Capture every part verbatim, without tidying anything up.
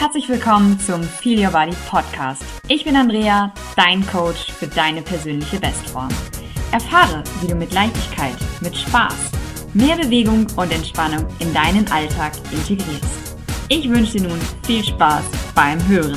Herzlich willkommen zum Feel Your Body Podcast. Ich bin Andrea, dein Coach für deine persönliche Bestform. Erfahre, wie du mit Leichtigkeit, mit Spaß, mehr Bewegung und Entspannung in deinen Alltag integrierst. Ich wünsche dir nun viel Spaß beim Hören.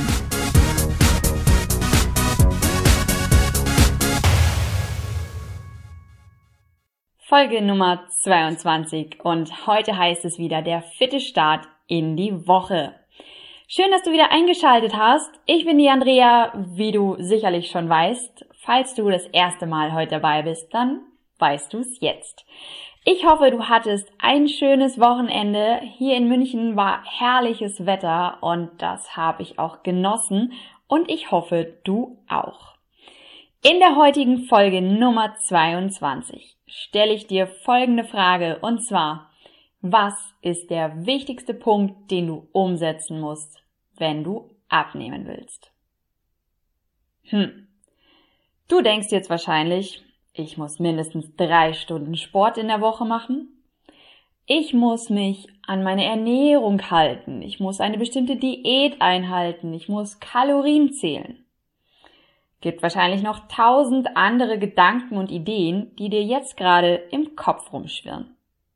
Folge Nummer zweiundzwanzig und heute heißt es wieder der fitte Start in die Woche. Schön, dass du wieder eingeschaltet hast. Ich bin die Andrea, wie du sicherlich schon weißt. Falls du das erste Mal heute dabei bist, dann weißt du es jetzt. Ich hoffe, du hattest ein schönes Wochenende. Hier in München war herrliches Wetter und das habe ich auch genossen und ich hoffe, du auch. In der heutigen Folge Nummer zweiundzwanzig stelle ich dir folgende Frage und zwar: Was ist der wichtigste Punkt, den du umsetzen musst, wenn du abnehmen willst? Hm. Du denkst jetzt wahrscheinlich, ich muss mindestens drei Stunden Sport in der Woche machen. Ich muss mich an meine Ernährung halten. Ich muss eine bestimmte Diät einhalten. Ich muss Kalorien zählen. Gibt wahrscheinlich noch tausend andere Gedanken und Ideen, die dir jetzt gerade im Kopf rumschwirren.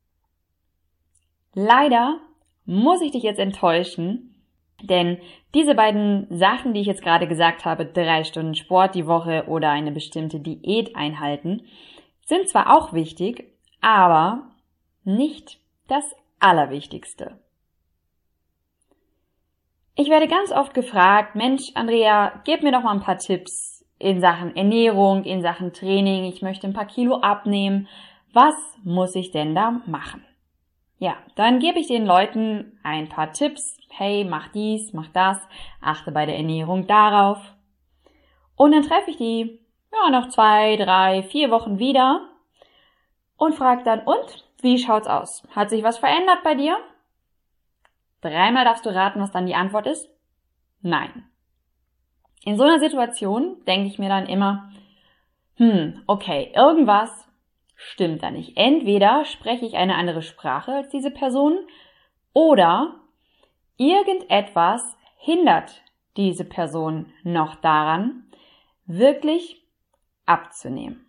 Leider muss ich dich jetzt enttäuschen, denn diese beiden Sachen, die ich jetzt gerade gesagt habe, drei Stunden Sport die Woche oder eine bestimmte Diät einhalten, sind zwar auch wichtig, aber nicht das Allerwichtigste. Ich werde ganz oft gefragt: Mensch, Andrea, gib mir doch mal ein paar Tipps in Sachen Ernährung, in Sachen Training. Ich möchte ein paar Kilo abnehmen. Was muss ich denn da machen? Ja, dann gebe ich den Leuten ein paar Tipps. Hey, mach dies, mach das, achte bei der Ernährung darauf. Und dann treffe ich die ja nach zwei, drei, vier Wochen wieder und frage dann: Und, wie schaut's aus? Hat sich was verändert bei dir? Dreimal darfst du raten, was dann die Antwort ist: Nein. In so einer Situation denke ich mir dann immer, hm, okay, irgendwas stimmt da nicht. Entweder spreche ich eine andere Sprache als diese Person oder irgendetwas hindert diese Person noch daran, wirklich abzunehmen.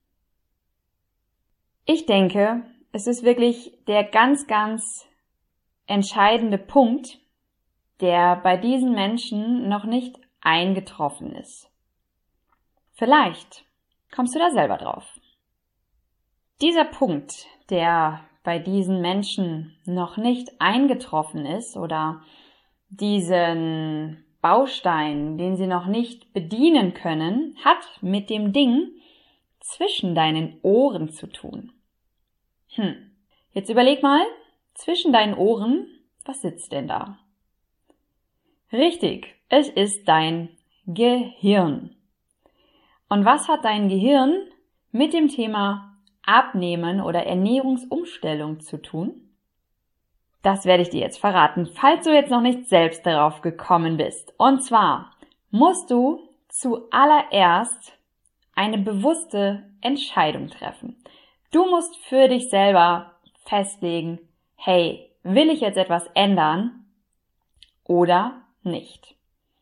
Ich denke, es ist wirklich der ganz, ganz entscheidende Punkt, der bei diesen Menschen noch nicht eingetroffen ist. Vielleicht kommst du da selber drauf. Dieser Punkt, der bei diesen Menschen noch nicht eingetroffen ist oder diesen Baustein, den sie noch nicht bedienen können, hat mit dem Ding zwischen deinen Ohren zu tun. Hm. Jetzt überleg mal, zwischen deinen Ohren, was sitzt denn da? Richtig, es ist dein Gehirn. Und was hat dein Gehirn mit dem Thema Abnehmen oder Ernährungsumstellung zu tun? Das werde ich dir jetzt verraten, falls du jetzt noch nicht selbst darauf gekommen bist. Und zwar musst du zuallererst eine bewusste Entscheidung treffen. Du musst für dich selber festlegen: Hey, will ich jetzt etwas ändern oder nicht?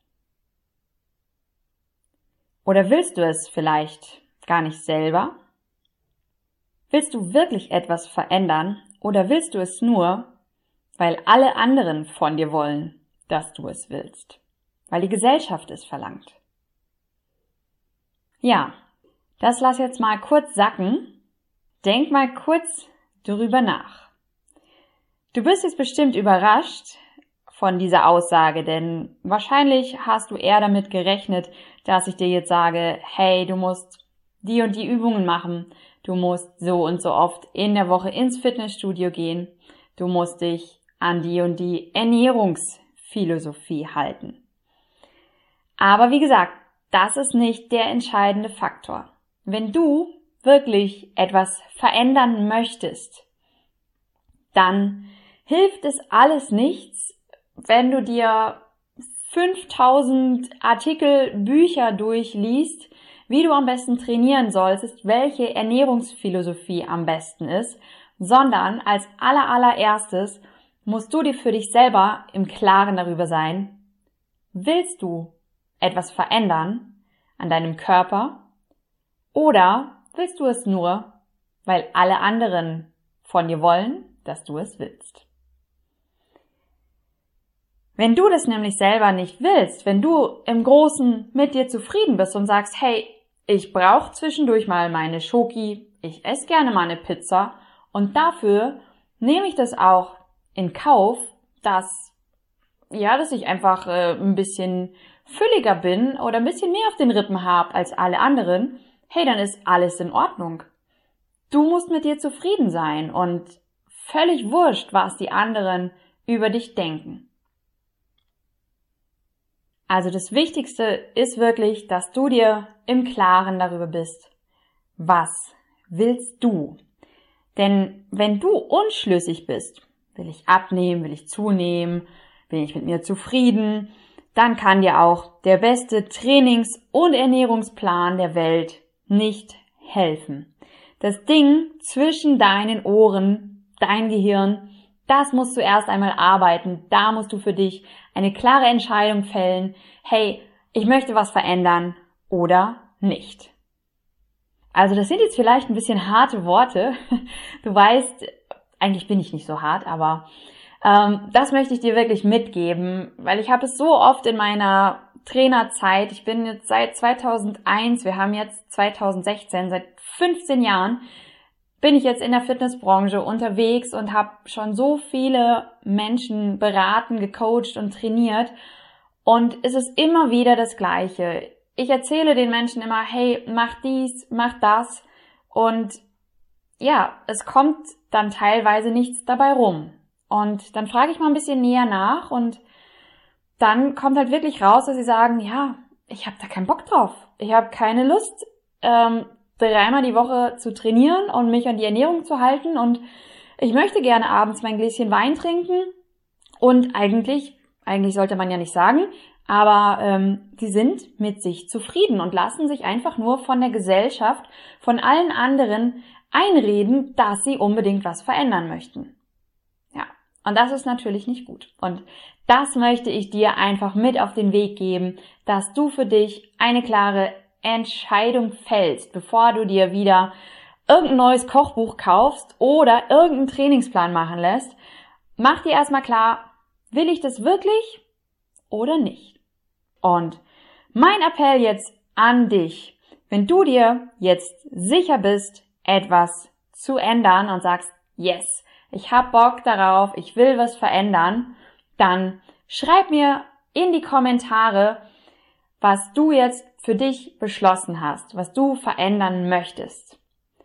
Oder willst du es vielleicht gar nicht selber? Willst du wirklich etwas verändern oder willst du es nur, weil alle anderen von dir wollen, dass du es willst? Weil die Gesellschaft es verlangt? Ja, das lass jetzt mal kurz sacken. Denk mal kurz drüber nach. Du bist jetzt bestimmt überrascht von dieser Aussage, denn wahrscheinlich hast du eher damit gerechnet, dass ich dir jetzt sage: Hey, du musst die und die Übungen machen, du musst so und so oft in der Woche ins Fitnessstudio gehen, du musst dich an die und die Ernährungsphilosophie halten. Aber wie gesagt, das ist nicht der entscheidende Faktor. Wenn du wirklich etwas verändern möchtest, dann hilft es alles nichts, wenn du dir fünftausend Artikel, Bücher durchliest, wie du am besten trainieren solltest, welche Ernährungsphilosophie am besten ist, sondern als aller allererstes musst du dir für dich selber im Klaren darüber sein, Willst du etwas verändern an deinem Körper oder willst du es nur, weil alle anderen von dir wollen, dass du es willst? Wenn du das nämlich selber nicht willst, wenn du im Großen mit dir zufrieden bist und sagst, hey, ich brauche zwischendurch mal meine Schoki, ich esse gerne mal eine Pizza und dafür nehme ich das auch in Kauf, dass, ja, dass ich einfach äh, ein bisschen fülliger bin oder ein bisschen mehr auf den Rippen habe als alle anderen, hey, dann ist alles in Ordnung. Du musst mit dir zufrieden sein und völlig wurscht, was die anderen über dich denken. Also das Wichtigste ist wirklich, dass du dir im Klaren darüber bist, was willst du? Denn wenn du unschlüssig bist, will ich abnehmen, will ich zunehmen, bin ich mit mir zufrieden, dann kann dir auch der beste Trainings- und Ernährungsplan der Welt nicht helfen. Das Ding zwischen deinen Ohren, dein Gehirn, das musst du erst einmal arbeiten. Da musst du für dich eine klare Entscheidung fällen. Hey, ich möchte was verändern oder nicht. Also das sind jetzt vielleicht ein bisschen harte Worte. Du weißt, eigentlich bin ich nicht so hart, aber ähm, das möchte ich dir wirklich mitgeben, weil ich habe es so oft in meiner Trainerzeit, ich bin jetzt seit zweitausendeins, wir haben jetzt zweitausendsechzehn, seit fünfzehn Jahren, bin ich jetzt in der Fitnessbranche unterwegs und habe schon so viele Menschen beraten, gecoacht und trainiert. Und es ist immer wieder das Gleiche. Ich erzähle den Menschen immer, hey, mach dies, mach das. Und ja, es kommt dann teilweise nichts dabei rum. Und dann frage ich mal ein bisschen näher nach und dann kommt halt wirklich raus, dass sie sagen, ja, ich habe da keinen Bock drauf. Ich habe keine Lust, ähm, dreimal die Woche zu trainieren und mich an die Ernährung zu halten und ich möchte gerne abends mein Gläschen Wein trinken und eigentlich, eigentlich sollte man ja nicht sagen, aber ähm, die sind mit sich zufrieden und lassen sich einfach nur von der Gesellschaft, von allen anderen einreden, dass sie unbedingt was verändern möchten. Ja, und das ist natürlich nicht gut. Und das möchte ich dir einfach mit auf den Weg geben, dass du für dich eine klare Entscheidung fällst, bevor du dir wieder irgendein neues Kochbuch kaufst oder irgendeinen Trainingsplan machen lässt. Mach dir erstmal klar, will ich das wirklich oder nicht? Und mein Appell jetzt an dich, wenn du dir jetzt sicher bist, etwas zu ändern und sagst, yes, ich hab Bock darauf, ich will was verändern, dann schreib mir in die Kommentare, was du jetzt für dich beschlossen hast, was du verändern möchtest.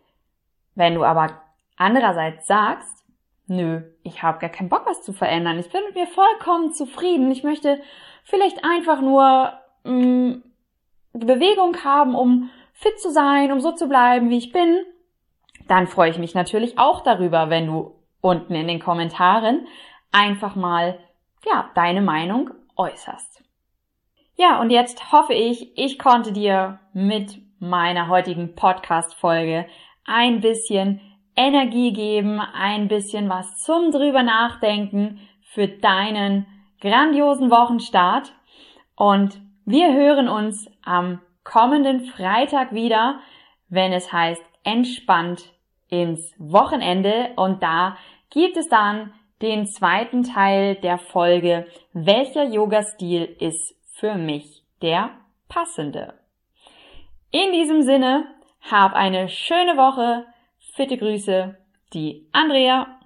Wenn du aber andererseits sagst, nö, ich habe gar keinen Bock, was zu verändern, ich bin mit mir vollkommen zufrieden, ich möchte vielleicht einfach nur mh, Bewegung haben, um fit zu sein, um so zu bleiben, wie ich bin, dann freue ich mich natürlich auch darüber, wenn du unten in den Kommentaren einfach mal, ja, deine Meinung äußerst. Ja, und jetzt hoffe ich, ich konnte dir mit meiner heutigen Podcast-Folge ein bisschen Energie geben, ein bisschen was zum drüber nachdenken für deinen grandiosen Wochenstart. Und wir hören uns am kommenden Freitag wieder, wenn es heißt entspannt ins Wochenende. Und da gibt es dann den zweiten Teil der Folge, welcher Yoga-Stil ist für mich der passende. In diesem Sinne, hab eine schöne Woche. Fitte Grüße, die Andrea.